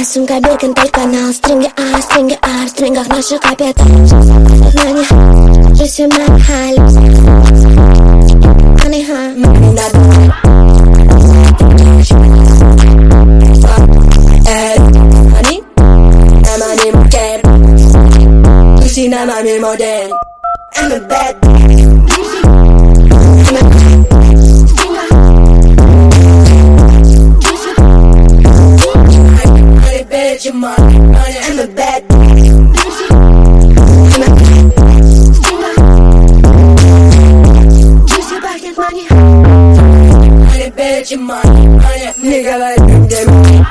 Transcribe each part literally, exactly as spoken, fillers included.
моя сумка Биркин, только на стринге, а стринги, а в стрингах наши капец. Знание, же семя, халюс. Money, huh? Money, not money. Na money, model. Pussy, na money, model. I'm a bad bitch. I'm a money, bitch, your money, money. I'm a bad bitch. I'm a money, money, bitch, your money, money. Nigga, like them, them.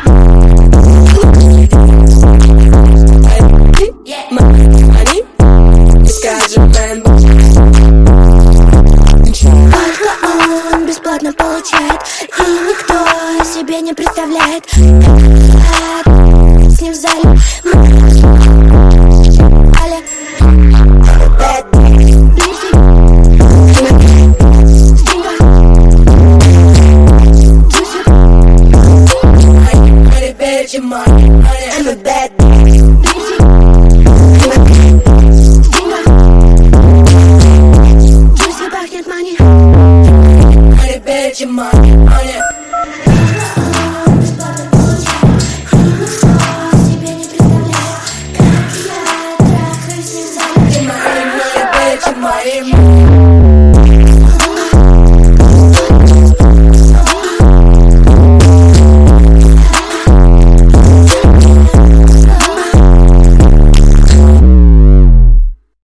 Money, money. This guy's a man. Только он бесплатно получает, и никто себе не представляет. С ним в зале Але Your money, money. I'm a bad bitch. Пусть пахнет money. Money, bitch, your money, money. Себе не представляю, как я трахаюсь не за. Money, money, bitch, your money.